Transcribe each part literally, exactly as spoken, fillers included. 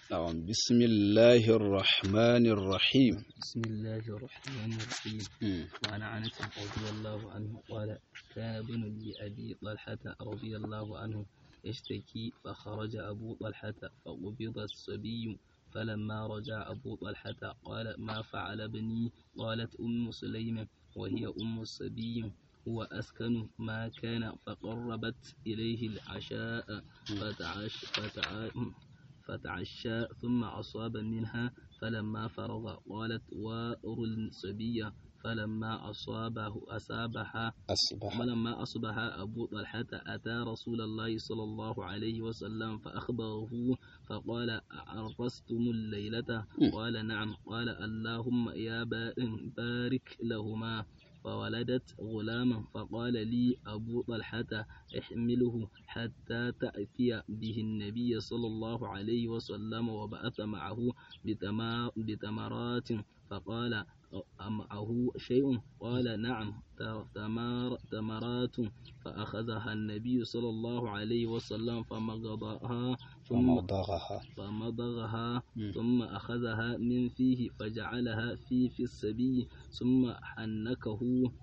نعم بسم الله الرحمن الرحيم. بسم الله الرحمن الرحيم. مم. وعن أنس رضي الله عنه قال: كان ابن لأبي طلحة رضي الله عنه يشتكي، فخرج أبو طلحة فقبض الصبي، فلما رجع أبو طلحة قال: ما فعل ابني؟ قالت أم سليم وهي أم الصبي: هو أسكن ما كان، فقربت إليه العشاء فتعش فتع فتعشى ثم أصاب منها، فلما فرغ قالت: وأر الصبي. فلما أصابه أصابها أصبح فلما أصبح أبو طلحة أتى رسول الله صلى الله عليه وسلم فأخبره، فقال: عرستم الليلة؟ قال: نعم. قال: اللهم يا بارك لهما. فولدت غلاما، فقال لي أبو طلحة: احمله حتى تأتي به النبي صلى الله عليه وسلم، وبعث معه بتما- بتمرات. فقال: أمعه شيء؟ قال: نعم، تمار- تمرات. فأخذها النبي صلى الله عليه وسلم فمضغها ثم فمضغها. فمضغها مم. ثم أخذها من فيه فجعلها في في السبي، ثم حنكه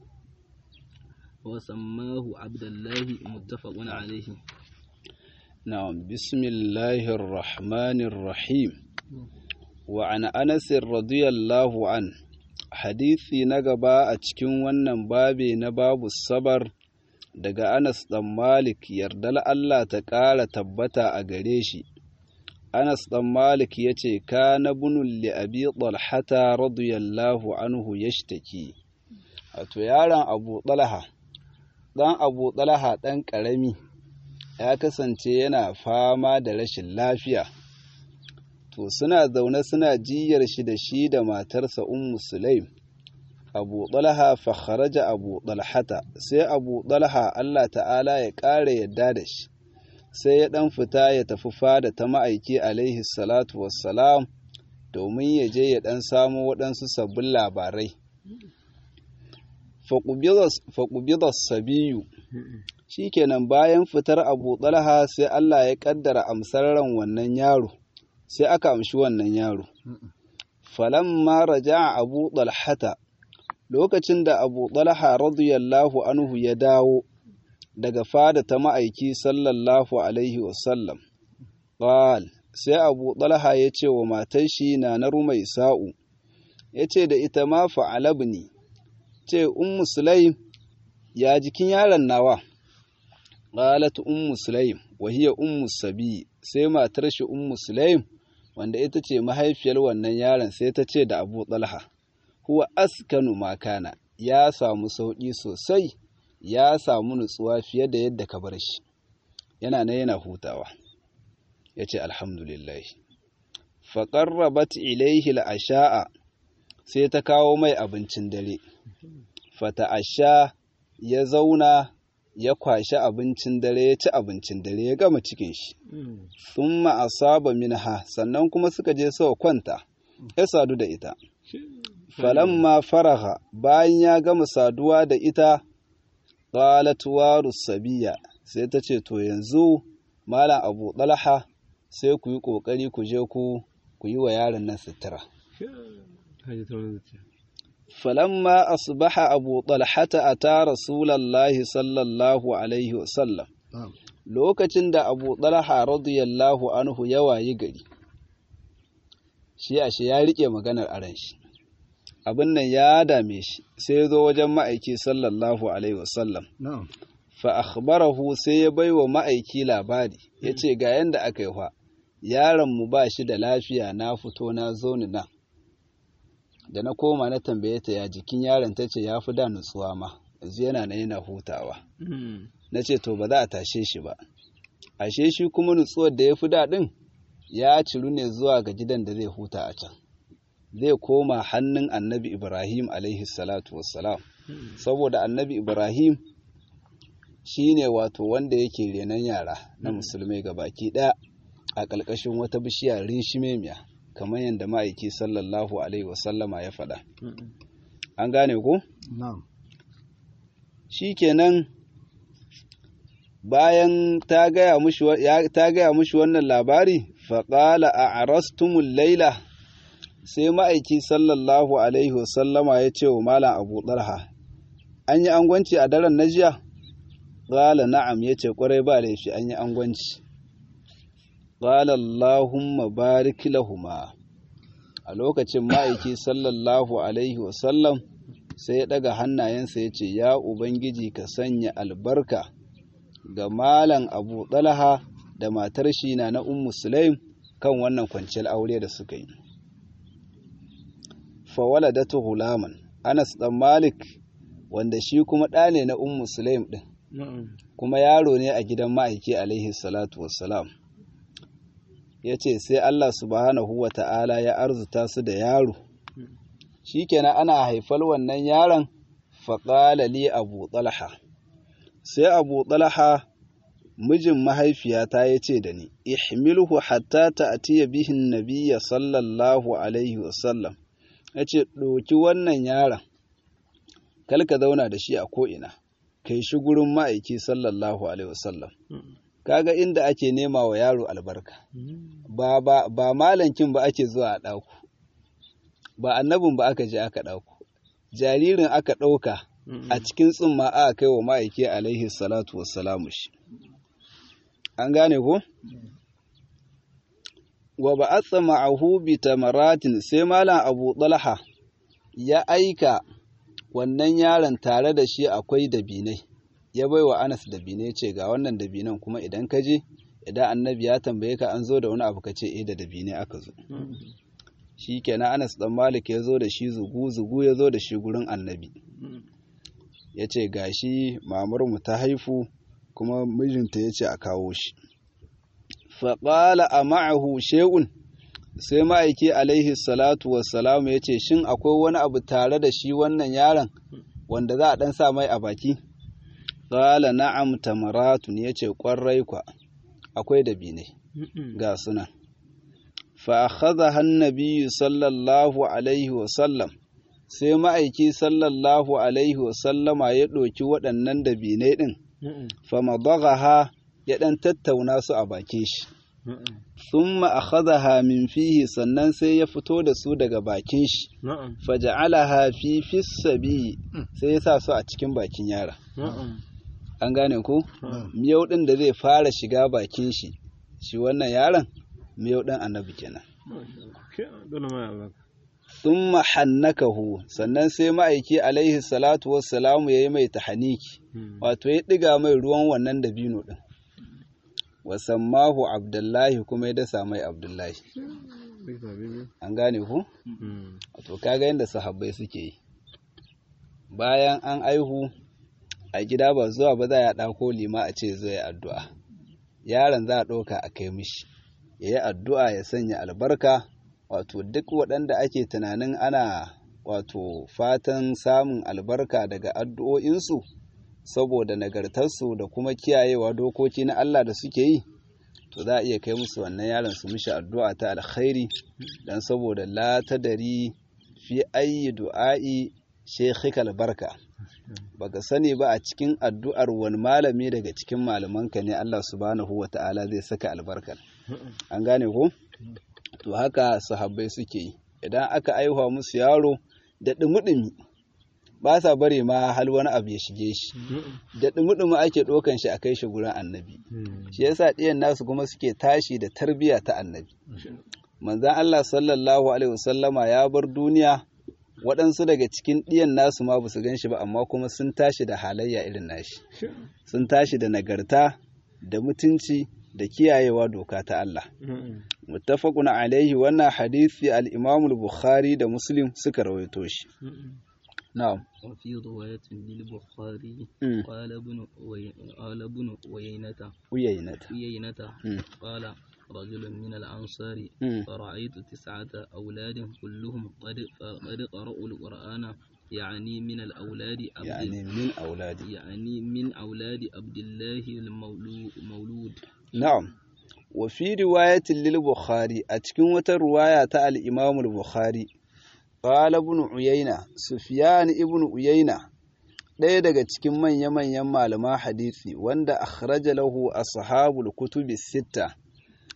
وسماه عبد الله، متفق عليه. نعم بسم الله الرحمن الرحيم. وعن أنس رضي الله عنه hadisi na gaba a cikin wannan babe na babu sabar daga Anas ɗan Malik, yardar Allah ta ƙara tabbata a gare shi. Anas ɗan Malik ya ce, kana bunun li abi Talhata radiyallahu anhu yashtaki. Wato yaron Abu Talha, ɗan Abu Talha ɗan ƙarami, ya kasance yana fama da rashin lafiya. To suna zaune suna jiyar shi da shi da matarsa Ummu Sulaim. Abu Talha fa kharaja Abu Talhata, sai Abu Talha Allah ta'ala ya ƙara yadda da shi, sai ya ɗan fita ya tafi fada ta ma'aiki alaihi salatu wassalam domin ya je ya ɗan samo waɗansu sabbin labarai. Faƙubidar sabiyu, shi kenan bayan fitar Abu Talha sai Allah ya ƙaddara amsar ran wannan yaro. Sai aka amshi wannan yaro. Falamma raja'a Abu Talhata, lokacin da Abu Talha radiyallahu anhu ya dawo daga fada ta ma'aiki sallallahu alaihi wasallam, qal sai Abu Talha ya ce wa matar shi Nana Rumaisa'u, ya ce da ita: ma fa'alabni, ce Ummu Sulaim, ya jikin yaron nawa? Qalat Ummu Sulaim wa hiya Ummu Sabi, sai matar shi Ummu Sulaim wanda ita ce mahaifiyar wannan yaron sai ta ce da Abu Talha: huwa askanu makana, ya samu sauƙi sosai, ya samu nutsuwa fiye da yadda ka bar shi, yana na yana hutawa. Ya ce alhamdulillah. Faƙarrabat ilaihi al'asha'a, sai ta kawo mai abincin dare. Fata'asha, ya zauna ya kwashi abincin dare, ya ci abincin dare, ya gama cikin shi. Thumma asaba minha, sannan kuma suka je suka kwanta, ya sadu da ita. Falamma faraha, bayan ya gama saduwa da ita, qalat waru sabiya, sai ta ce to yanzu Malam Abu Talha, sai ku yi kokari ku je ku ku yi wa yaron nan sutura. Falamma asbaha Abu Talhata ata Rasulullahi sallallahu alaihi wasallam, lokacin da Abu Talha radiyallahu anhu ya wayi gari, shi ashe ya rike maganar aran shi, abin nan ya dame shi, sai ya zo wajen ma'aiki sallallahu alaihi wasallam. Fa akhbarahu, sai ya baiwa ma'aiki labari, yace ga yanda aka yi fa, yaron mu ba shi da lafiya, na fito na zo ni nan. Da na koma na tambaye ta ya jikin yaron, ta ce ya fi da nutsuwa ma, yanzu yana na yana hutawa. Na ce to ba za a tashe shi ba, ashe shi kuma nutsuwar da ya fi daɗin ya ciru ne zuwa ga gidan da zai huta a can, zai koma hannun annabi Ibrahim alaihi salatu wassalam, saboda annabi Ibrahim shi ne wato wanda yake renon yara na musulmai gabaki ɗaya a ƙarƙashin wata bishiya rishimemiya, kamar yadda ma'aiki sallallahu alaihi wasallama ya faɗa. An gane ko? Shi kenan bayan ta gaya mushi wannan labari, faƙala a arastumul laila sai ma'aiki sallallahu alaihi wasallama ya ce wa malam abu ɗalha an yi angwanci a daren na jiya ƙala na'am ya ce ƙwarai ba laifi an yi angwanci ƙala Allahumma barik lahuma a lokacin ma'aiki sallallahu alaihi wasallam sai ya ɗaga hannayensa ya ce ya ubangiji ka sanya albarka ga malam abu ɗalha da matar shi na na ummu sulaim kan wannan kwanciyar aure da suka yi fawaladatu hulaman anas dan malik wanda shi kuma ɗa ne na ummu sulaim ɗin kuma yaro ne a gidan ma'aiki alaihi salatu wassalam ya ce sai Allah subhanahu wa ta'ala ya arzuta su da yaro shikenan ana haifar wannan yaron faƙala li abu talha sai abu talha mijin mahaifiyata ya ce da ni ihmilhu hatta ta'tiya bihin nabiyya sallallahu alaihi wasallam ya ce ɗauki wannan yaron kalka zauna da shi a ko'ina kai shi gurin ma'aiki sallallahu alaihi wasallam kaga inda ake nema wa yaro albarka ba ba ba malankin ba ake zuwa a ɗaku ba annabin ba aka je aka ɗauko jaririn aka ɗauka a cikin tsumma aka kai wa ma'aiki alaihi salatu wassalamu shi an gane ko wa ba'atha ma'ahu bi tamaratin sai malam Abu Talha ya aika wannan yaron tare da shi akwai dabinai ya baiwa Anas dabinai ce ga wannan dabinan kuma idan ka je idan annabi ya tambaye ka an zo da wani abu ka ce eh da dabinai aka zo shi kenan Anas dan Malik ya zo da shi zugu zugu ya zo da shi gurin annabi ya ce gashi mamarmu ta haifu kuma mijinta ya ce a kawo shi faƙala a ma'ahu she'un sai ma'aiki alaihi salatu wassalamu ya ce shin akwai wani abu tare da shi wannan yaron wanda za a ɗan sa mai a baki ƙala na'am tamaratun ya ce ƙwarai kwa akwai dabinai ga suna fa'akhadha hannabi sallallahu alaihi wasallam sai ma'aiki sallallahu alaihi wasallama ya ɗoki waɗannan dabinai ɗin fama ha ya ɗan tattauna su a bakin shi thumma akhadhaha min fihi sannan sai ya fito da su daga bakin shi faja'alaha fi fissabi sai ya sa su a cikin bakin yara an gane ko miyau ɗin da zai fara shiga bakin shi shi wannan yaron miyau ɗin annabi kenan thumma hannakahu sannan sai ma'aiki alaihi salatu wassalamu yayi mai tahaniki wato ya diga mai ruwan wannan dabino din wasammahu abdullahi kuma ya dasa mai abdullahi an gane ku wato kaga yanda sahabbai suke yi bayan an aihu a gida ba zuwa ba za ya dauko lima a ce zai addu'a yaron za a ɗauka a kai mishi yayi addu'a ya sanya albarka wato duk waɗanda ake tunanin ana wato fatan samun albarka daga addu'o'insu saboda nagartarsu da kuma kiyayewa dokoki na Allah da suke yi to za a iya kai musu wannan yaron su mishi addu'a ta alkhairi dan saboda la tadari fi ayyi du'a'i shaykhikal barka baka sani ba a cikin addu'ar wani malami daga cikin malamanka ne Allah subhanahu wata'ala zai saka albarkar an gane ko to haka sahabbai suke yi idan aka aihuwa musu yaro da dumi-dumi ba sa bare ma hal wani abu ya shige shi da dumi-dumi ake ɗaukan shi a kai shi gurin annabi shi yasa ɗiyan nasu kuma suke tashi da tarbiyya ta annabi manzon Allah sallallahu alaihi wasallama ya bar duniya waɗansu daga cikin ɗiyan nasu ma ba su gan shi ba amma kuma sun tashi da halayya irin nashi sun tashi da nagarta da mutunci da kiyayewa doka ta Allah. Muttafaqun alaihi wannan hadisi al-Imam al-Bukhari da Muslim suka rawaito shi. Na'am. Wa fi riwayatin lil-Bukhari qala ibn qala ibn Uyaynata Uyaynata Uyaynata qala رجل من الأنصار فرأيت تسعة أولاد كلهم قد قد قرأوا القرآن يعني من الأولاد عبد يعني من أولاد يعني من أولاد عبد الله المولود نعم وفي رواية للبخاري أتكن وترواية الإمام البخاري قال ابن عيينة سفيان ابن عيينة ɗaya daga cikin manya-manyan malaman hadisi wanda akhraja lahu ashabul kutubi sitta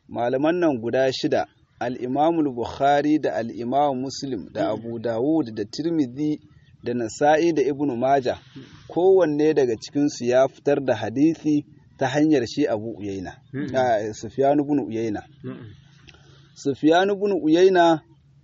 malaman nan guda shida al-Imam Bukhari da al-Imam Muslim da Abu Dawud da Tirmidhi da Nasa'i da Ibn Majah kowanne daga cikin su ya fitar da hadisi ta hanyar shi Abu Uyayna Sufyan ibn Uyayna Sufyan ibn Uyayna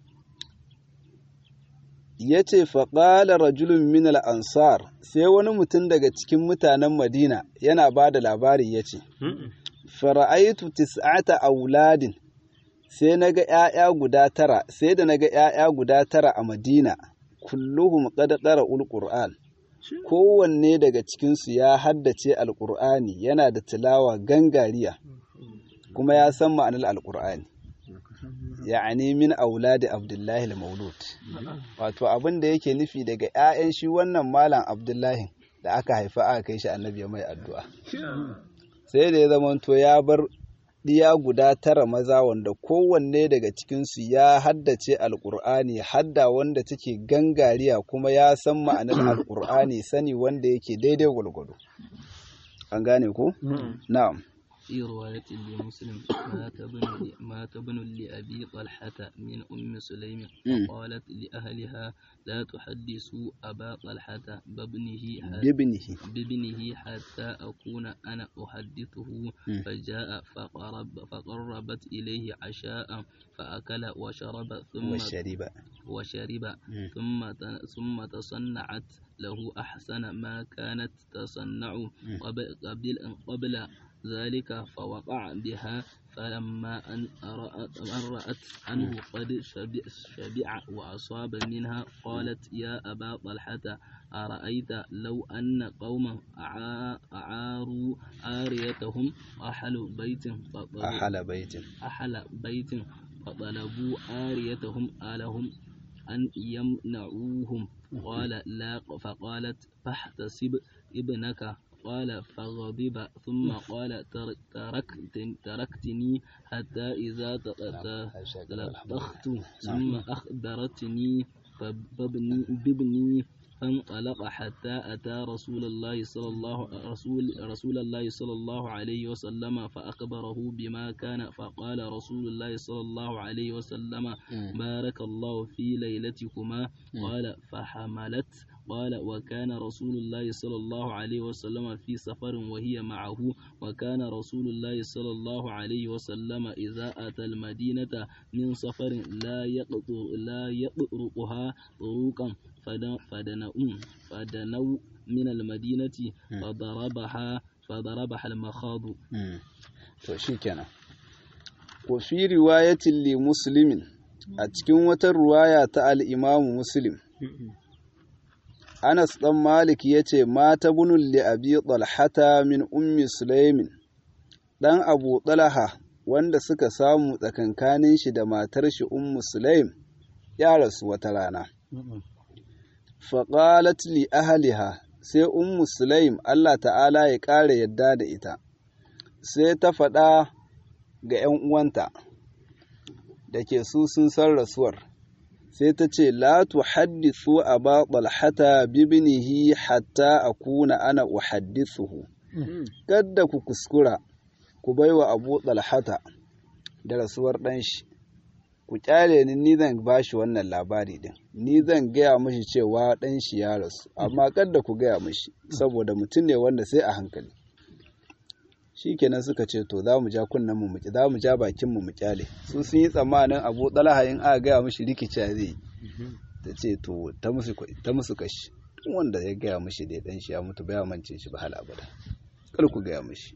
yace fa qala rajulun min al-ansar sai wani mutum daga cikin mutanen Madina yana bada labari yace fara'aitu tis'ata auladin sai naga ƴaƴa guda tara sai da naga ƴaƴa guda tara a Madina kulluhum qad qara'ul qur'an kowanne daga cikin su ya haddace alqur'ani yana da tilawa gangariya kuma ya san ma'anar alqur'ani ya'ani min auladi abdullahi al-maulud wato abin da yake nufi daga ƴaƴan shi wannan malam abdullahi da aka haifa aka kai shi annabi ya mai addu'a sai da ya zamanto ya bar diya guda tara maza wanda kowanne daga cikinsu ya haddace alƙur'ani hadda wanda take gangariya kuma ya san ma'anar alƙur'ani sani wanda yake daidai gwargwado an gane ko na'am في رواية لمسلم مات ابن مات ابن لأبي طلحة من أم سليم فقالت لأهلها لا تحدثوا أبا طلحة بابنه بابنه بابنه حتى أكون أنا أحدثه فجاء فقرب فقربت إليه عشاء فأكل وشرب ثم وشرب وشرب ثم ثم تصنعت له أحسن ما كانت تصنع قبل قبل ذلك فوقع بها فلما أن رأت, أن رأت عنه قد شبع وأصاب منها قالت يا أبا طلحة أرأيت لو أن قوما أعاروا آريتهم أحل بيت أحل بيت أحل بيت فطلبوا آريتهم ألهم أن يمنعوهم قال لا فقالت فاحتسب ابنك قال فغضب ثم قال تركت تركتني حتى إذا تلطخت ثم أخبرتني بابني فانطلق حتى أتى رسول الله صلى الله رسول رسول الله صلى الله عليه وسلم فأخبره بما كان فقال رسول الله صلى الله عليه وسلم بارك الله في ليلتكما قال فحملت قال وكان رسول الله صلى الله عليه وسلم في سفر وهي معه وكان رسول الله صلى الله عليه وسلم إذا أتى المدينة من سفر لا يقطر لا يطرقها طرقا فدنوا فدنوا من المدينة فضربها فضربها المخاض. to shikenan wa fi riwayatin li muslimin a cikin wata riwaya ta al-Imam Muslim Anas ɗan Malik ya ce, Mata bunun li abi ɗalhata min ummi Sulaimin, ɗan Abu ɗalha wanda suka samu tsakankanin shi da matar shi ummu Sulaim ya rasu wata rana. Faƙalat li ahliha sai ummu Sulaim Allah ta'ala ya ƙara yadda da ita, sai ta faɗa ga ‘yan uwanta da ke su sun san rasuwar. sai ta ce la tuhaddithu aba talhata bibnihi hatta akuna ana uhaddithuhu kada ku kuskura ku baiwa abu talhata da rasuwar dan shi ku kyale ni ni zan bashi wannan labari din ni zan gaya mishi cewa dan shi ya rasu amma kada ku gaya mishi saboda mutum ne wanda sai a hankali shikenan suka ce to za mu ja kunnen mu muki za mu ja bakin mu mu kyale su sun yi tsammanin Abu Talha in aka gaya mishi rikica zai ta ce to ta musu ta musu kashi tun wanda ya gaya mishi dai dan shi ya mutu ba ya mance shi ba hal abada kar ku gaya mishi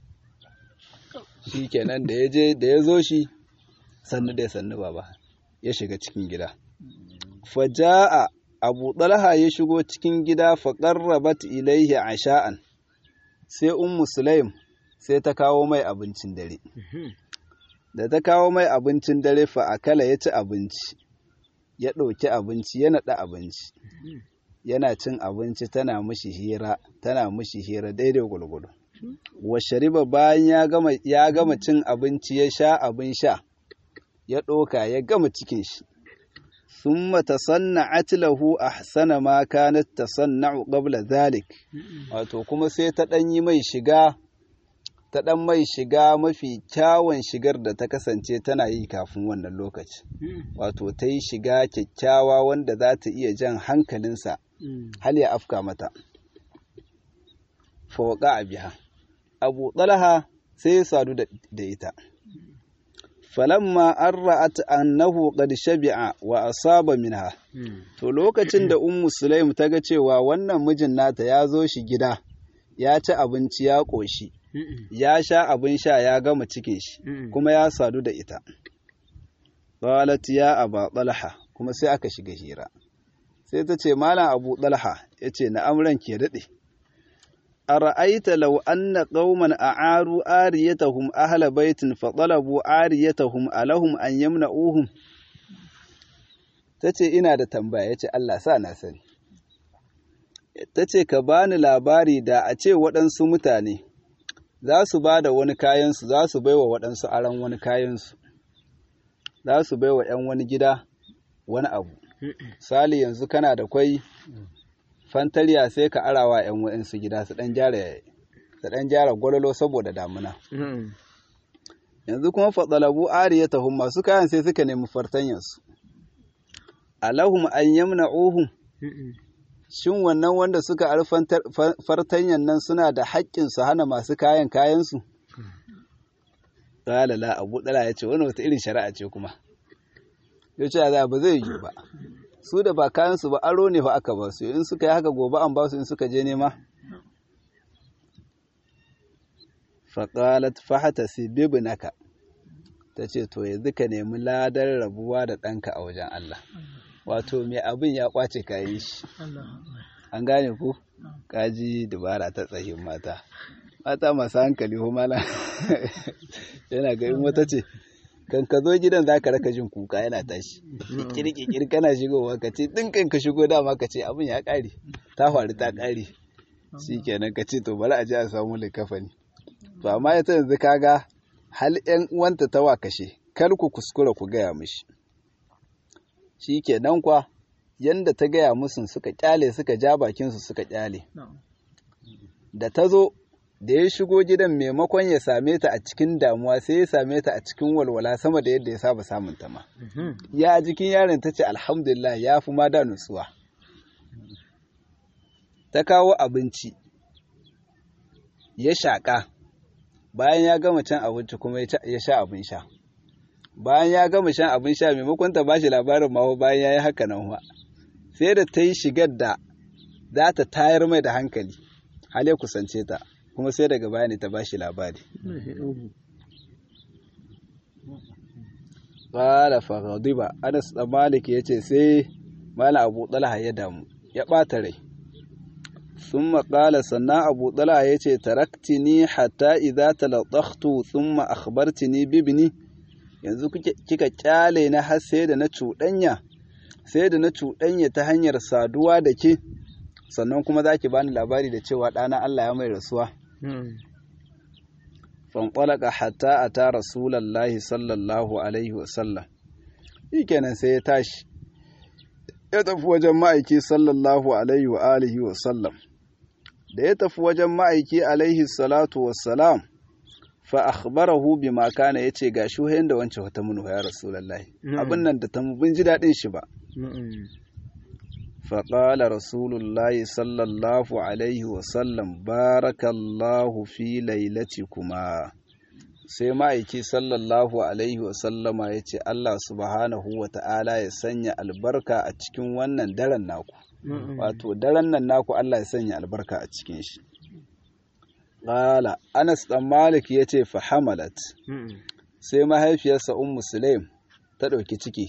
shikenan da ya je da ya zo shi sannu da sannu baba ya shiga cikin gida faja'a Abu Talha ya shigo cikin gida fa qarrabat ilayhi asha'an sai ummu Sulaim sai ta kawo mai abincin dare da ta kawo mai abincin dare fa akala ya ci abinci ya ɗauki abinci ya naɗa abinci yana cin abinci tana mishi hira tana mishi hira daidai gulgudu wa shariba bayan ya gama ya gama cin abinci ya sha abin sha ya ɗoka ya gama cikin shi summa tasanna'at lahu ahsana ma kanat tasanna'u qabla dhalik wato kuma sai ta ɗan yi mai shiga ta ɗan mai shiga mafi kyawun shigar da ta kasance tana yi kafin wannan lokaci. Wato ta yi shiga kyakkyawa wanda za ta iya jan hankalinsa hal ya afka mata. Fawqa a biha. Abu Talha sai ya sadu da ita. Falamma an ra'at annahu qad shabi'a wa asaba minha. To lokacin da Ummu Sulaim ta ga cewa wannan mijin nata ya zo shi gida, ya ci abinci ya ƙoshi, ya sha abin sha ya gama cikin shi, kuma ya sadu da ita. Qalat ya Aba Talha, kuma sai aka shiga hira. Sai ta ce Malam Abu Talha, yace na'am ranki ya dade. Ara'aita law anna qauman a'aru ariyatahum ahla baitin fa talabu ariyatahum alahum an yamna'uhum. Tace ina da tambaya, yace Allah sa na sani. Tace ka bani labari da a ce waɗansu mutane za su ba da wani kayansu, za su baiwa waɗansu aron wani kayansu, za su baiwa ‘yan wani gida wani abu. Sali yanzu kana da kwai fantariya sai ka arawa ‘yan wa'insu gida su ɗan gyara su ɗan gyara gwalolo saboda damuna. Yanzu kuma fatsalabu ariyatahum masu kayan sai suka nemi fartanyansu. Alahum an yamna'uhum. Shin wannan wanda suka ari fartanyan nan suna da haƙƙin su hana masu kayan kayansu? Qala la, Abu Talha ya ce wani wata irin shari'a ce kuma. Ya ce za ba zai yi ba. Su da ba kayansu ba aro ne fa aka ba su, in suka yi haka gobe an ba su in suka je nema. Faqalat fahtasi bibnaka. Ta ce to yanzu ka nemi ladar rabuwa da ɗanka a wajen Allah. Wato mai abin ya kwace kayan shi. An gane ku? Kaji dubara ta tsahin mata. Mata masu hankali ko mala. Yana ga in wata ce kan ka zo gidan za ka raka jin kuka yana tashi. Kirkikir kana shigowa ka ce din kan ka shigo dama ka ce abin ya ƙare. Ta faru ta ƙare. Shikenan ka ce to bari a je a samu likafani. To amma ita yanzu kaga hal ƴan uwanta ta wakashe. Kar ku kuskura ku gaya mishi. Shi kenan kwa yanda ta gaya musun suka kyale suka ja bakinsu suka kyale. Da ta zo da ya shigo gidan maimakon ya same ta a cikin damuwa sai ya same ta a cikin walwala sama da yadda ya saba samun ta ma. Ya jikin yaron ta ce alhamdulillah ya fi ma da nutsuwa. Ta kawo abinci ya shaƙa bayan ya gama cin abinci kuma ya sha abin sha. Bayan ya gama shan abin sha maimakon ta bashi labarin ma bayan ya yi haka nan wa sai da ta yi shigar da za ta tayar mai da hankali hal ya kusance ta kuma sai daga baya ne ta bashi labari. Qala fa ghadiba. Anas da Malik yace sai Malam Abu Talha ya damu ya bata rai. Thumma qala sannan Abu Talha yace taraktini hatta idza talatakhtu thumma akhbartini bibni. Yanzu kika kyale na har sai da na cuɗanya sai da na cuɗanya ta hanyar saduwa da ke sannan kuma za ki bani labari da cewa ɗana Allah ya mai rasuwa. Fanƙwalaka hatta a ta Rasulallahi sallallahu Alaihi wasallam. Shi kenan sai ya tashi, ya tafi wajen ma'aiki sallallahu Alaihi wa alihi wasallam. Da ya tafi wajen ma'aiki alaihi salatu wassalam, fa akhbarahu bima kana yace ga shuhayin da wancan wata munu ya Rasulullahi. Abin nan da ta mu bin ji daɗin shi ba. فقال رسول الله صلى الله عليه وسلم بارك الله في ليلتكما sai ma'aiki sallallahu alaihi wasallama ya ce Allah subhanahu wa ta'ala ya sanya albarka a cikin wannan daren naku wato daren nan naku Allah ya sanya albarka a cikin shi. Qala Anas dan Malik ya ce fa hamalat sai mahaifiyarsa Ummu Sulaim ta ɗauki ciki.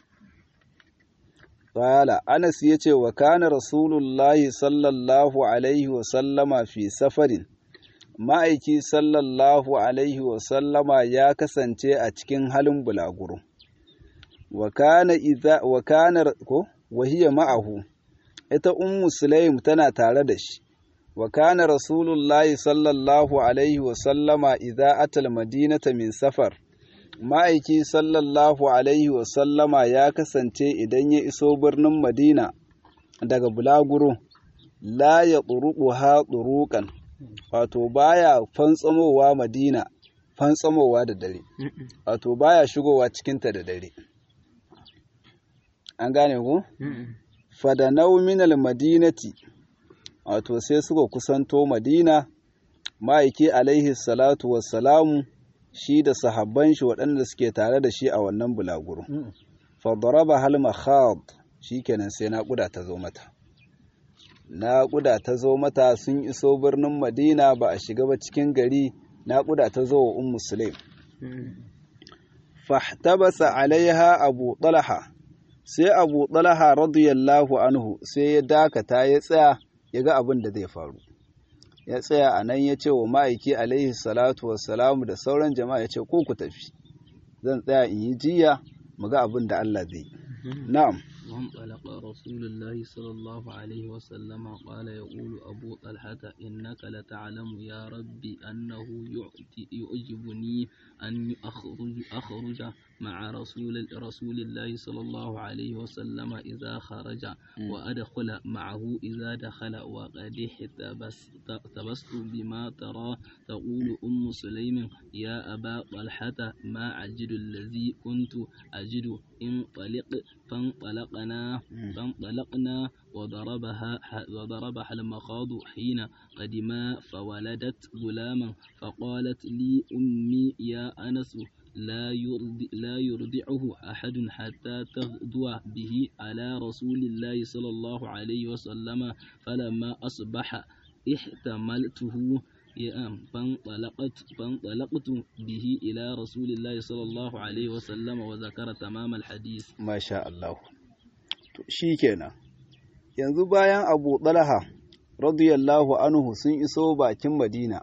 Qala Anas yace wa kana Rasulullahi sallallahu alaihi wa sallama fi safarin ma'aiki sallallahu alaihi wa sallama ya kasance a cikin halin bulaguro wa kana idza wa kana ko wahiya ma'ahu ita Ummu Sulaim tana tare da shi wa kana Rasulullahi sallallahu alaihi wa sallama idza atal madinata min safar ma'aiki sallallahu alaihi wasallama ya kasance idan ya iso birnin Madina daga bulaguro la ya turuku ha turukan wato baya fantsamowa Madina fantsamowa da dare wato baya shigowa cikinta da dare an gane ku fadanau minal madinati wato sai suka kusanto Madina ma'aiki alaihi salatu wassalamu shi da sahabban shi waɗanda suke tare da shi a wannan bulaguro fadaraba hal makhad shikenan sai naƙuda ta zo mata naƙuda ta zo mata sun iso birnin Madina ba a shiga ba cikin gari naƙuda ta zo wa ummu sulaim fahtabasa alaiha abu talha sai abu talha radiyallahu anhu sai ya dakata ya tsaya ya ga abin da zai faru ya tsaya a nan ya ce wa ma'aiki alaihi salatu wassalamu da sauran jama'a ya ce ko ku tafi zan tsaya in yi jiya mu ga abin da Allah zai na'am وانطلق رسول الله صلى الله عليه وسلم قال يقول أبو طلحة إنك لتعلم يا ربي أنه يعجبني أن أخرج, أخرج مع رسول, رسول الله صلى الله عليه وسلم إذا خرج وأدخل معه إذا دخل وقد احتبست بما ترى تقول أم سليم يا أبا طلحة ما أجد الذي كنت أجد انطلق فانطلقنا فانطلقنا وضربها وضربها المخاض حين قدما فولدت غلاما فقالت لي أمي يا أنس لا يرضع لا يرضعه أحد حتى تغدو به على رسول الله صلى الله عليه وسلم فلما أصبح احتملته فانطلقت فانطلقت به إلى رسول الله صلى الله عليه وسلم وذكر تمام الحديث ما شاء الله shikenan yanzu bayan Abu Talha radiyallahu anhu sun iso bakin Madina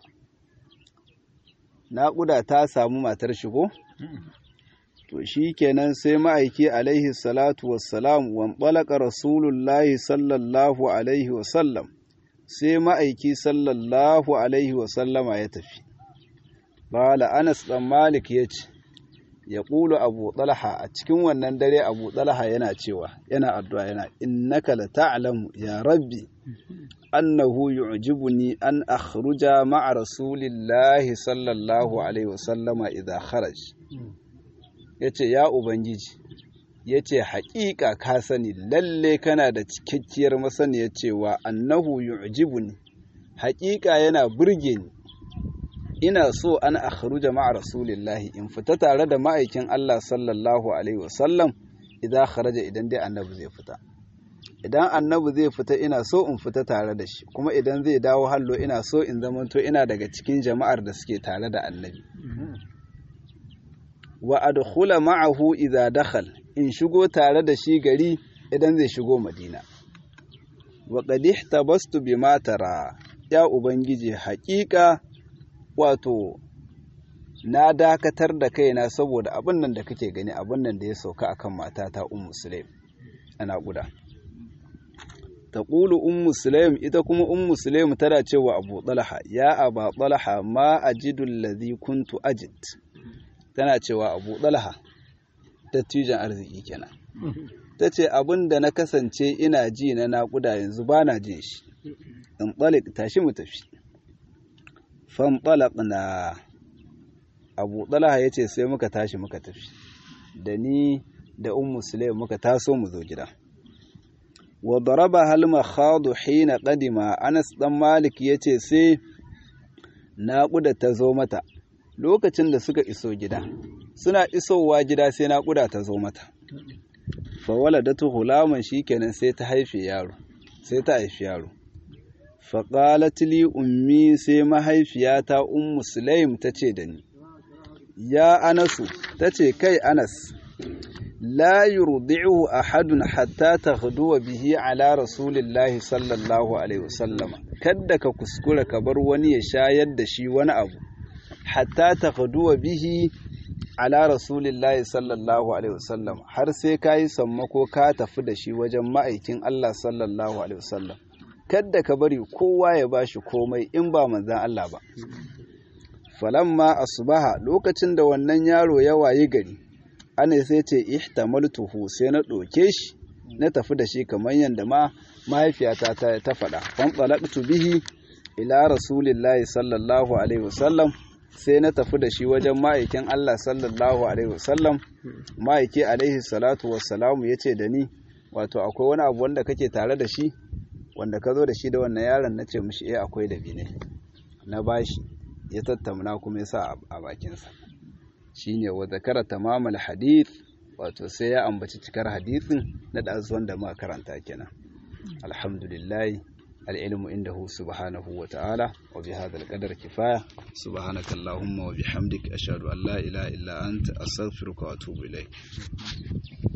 naƙuda ta samu matar shigo to shikenan sai ma'aiki alaihi salatu wassalam wan balaka rasulullahi sallallahu alaihi wasallam sai ma'aiki sallallahu alaihi wasallama ya tafi bala Anas dan Malik yace ya ƙulu Abu Talha a cikin wannan dare Abu Talha yana cewa yana addu'a yana innaka la ta'lamu ya rabbi annahu yu'jibuni an akhruja ma'a rasulillahi sallallahu alaihi wasallama idha kharaj yace ya ubangiji yace haƙiƙa ka sani lalle kana da cikakkiyar masaniya cewa annahu yu'jibuni haƙiƙa yana burge ni ina so an akhruja ma'a rasulillahi in fita tare da ma'aikin Allah sallallahu alaihi wasallam idan kharaja idan dai annabi zai fita idan annabi zai fita ina so in fita tare da shi kuma idan zai dawo hallo ina so in zamanto ina daga cikin jama'ar da suke tare da annabi wa adkhula ma'ahu idza dakhal in shigo tare da shi gari idan zai shigo Madina wa qad ihtabastu bima tara ya ubangiji haƙiƙa wato na dakatar da kaina saboda abin nan da kake gani abin nan da ya sauka akan matata ummu sulaim ana guda taqulu ummu sulaim ita kuma ummu sulaim tana cewa Abu Talha ya Aba Talha ma ajidu allazi kuntu ajid tana cewa Abu Talha dattijan arziki kenan tace abin da na kasance ina ji na naƙuda yanzu bana jin shi in talik tashi mu tafi fanṭalaqna Abu Talha yace sai muka tashi muka tafi da ni da ummu sulaim muka taso mu zo gida wa daraba hal makhadu hina qadima Anas dan Malik yace sai naƙuda ta zo mata lokacin da suka iso gida suna isowa gida sai naƙuda ta zo mata fa waladatu ghulaman shikenan sai ta haife yaro sai ta haifi yaro fa qalat li ummi sai mahaifiyata ummu sulaim tace da ni ya Anasu tace kai Anas la yurdi'uhu ahadun hatta taghduwa bihi ala rasulillahi sallallahu alaihi wasallama kadda ka kuskura ka bar wani ya shayar da shi wani abu hatta taghduwa bihi ala rasulillahi sallallahu alaihi wasallam har sai kai sammako ka tafi da shi wajen ma'aikin Allah sallallahu alaihi wasallam kadda ka bari kowa ya bashi komai in ba manzon Allah ba falamma asbaha lokacin da wannan yaro ya wayi gari ana sai ce ihtamaltuhu sai na doke shi na tafi da shi kamar yanda ma mahaifiyata ta ta faɗa fan talaqtu bihi ila rasulillahi sallallahu alaihi wasallam sai na tafi da shi wajen ma'aikin Allah sallallahu alaihi wasallam. Ma'aiki alaihi salatu wassalamu yace da ni, wato akwai wani abu wanda kake tare da shi wanda ka zo da shi da wannan yaron? Na ce mishi eh akwai dabine. Na bashi, ya tattauna kuma ya sa a bakinsa. Shine wa zakara tamamal hadith, wato sai ya ambaci cikar hadithin na ɗazu wanda muka karanta kenan. Alhamdulillah, al-ilmu indahu subhanahu wa ta'ala, wa bi hadha al-qadar kifaya. Subhanaka Allahumma wa bihamdika ashhadu an la ilaha illa anta astaghfiruka wa atubu ilayk.